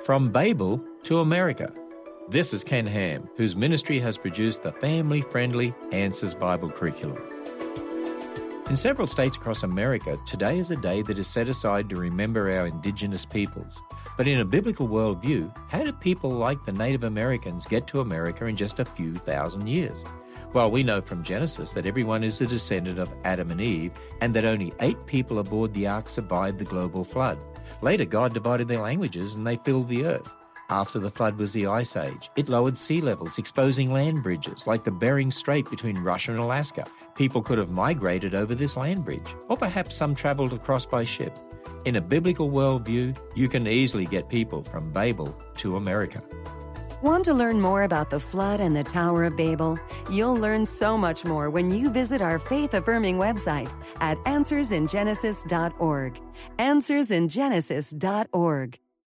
From Babel to America. This is Ken Ham, whose ministry has produced the family-friendly Answers Bible curriculum. In several states across America, today is a day that is set aside to remember our Indigenous peoples. But in a biblical worldview, how did people like the Native Americans get to America in just a few thousand years? Well, we know from Genesis that everyone is a descendant of Adam and Eve, and that only 8 people aboard the ark survived the global flood. Later, God divided their languages and they filled the earth. After the flood was the Ice Age. It lowered sea levels, exposing land bridges like the Bering Strait between Russia and Alaska. People could have migrated over this land bridge, or perhaps some traveled across by ship. In a biblical worldview, you can easily get people from Babel to America. Want to learn more about the flood and the Tower of Babel? You'll learn so much more when you visit our faith-affirming website at AnswersInGenesis.org. AnswersInGenesis.org.